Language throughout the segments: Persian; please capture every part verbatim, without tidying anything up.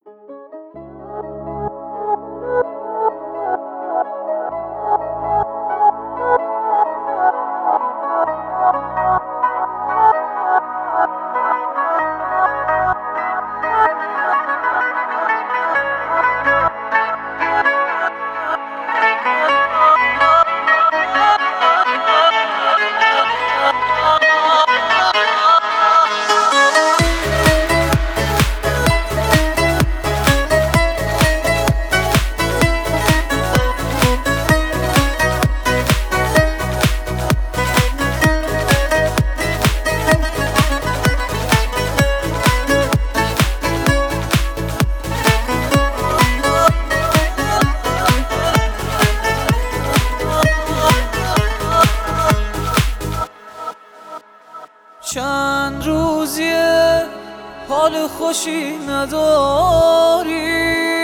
چند روزیه حال خوشی نداری،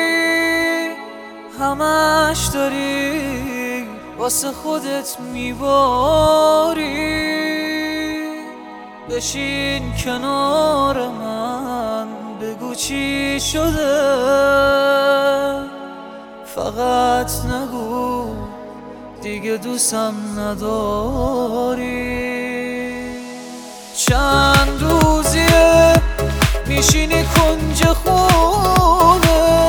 همش داری واسه خودت میباری. بشین کنار من بگو چی شده، فقط نگو دیگه دوستم نداری. چند روزیه میشینی کنج خونه،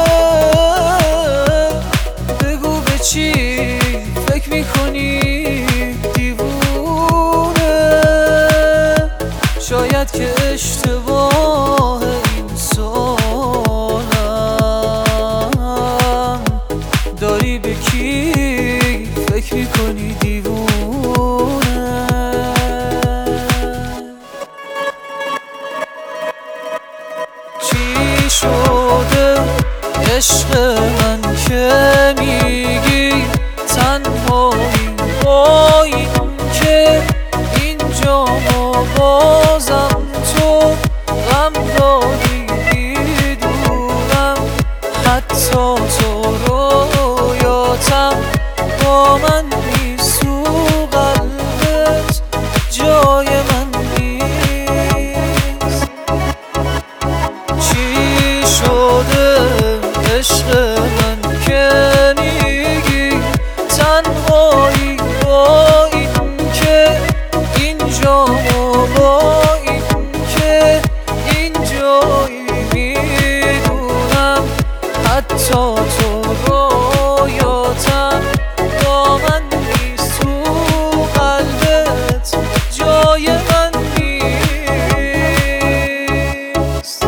بگو به چی فکر میکنی دیوونه. شاید که اشتباه این سالم، داری به کی فکر میکنی دیوونه. چی شده عشق من که میگی تنهایی با این که اینجا ما بازم تو غم داری. میدونم حتی تو رویاتم با من نیست، تو قلبت جای من نیست. چی شده عشق من که میگی تنهایی با این که اینجا ما با این که اینجایی. میدونم حتی تو رویاتم با من نیست، تو قلبت جای من نیست.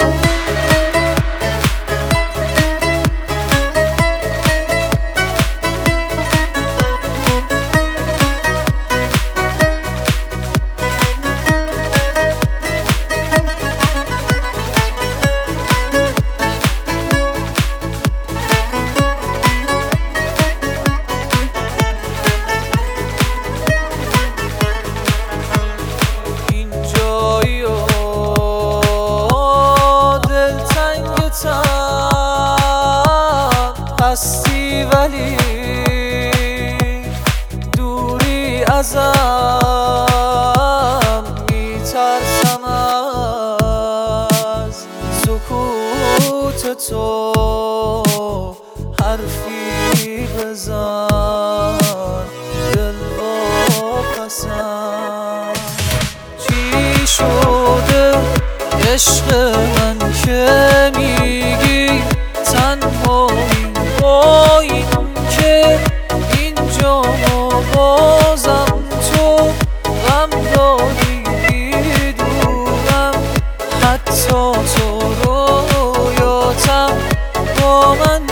هستی ولی دوری ازم، میترسم از سکوت تو، حرفی بزن دل واپسم. چی شده عشق من که میگی تنهایی با این که اینجا ما بازم تو غم داری. میدونم حتی تو رویاتم با من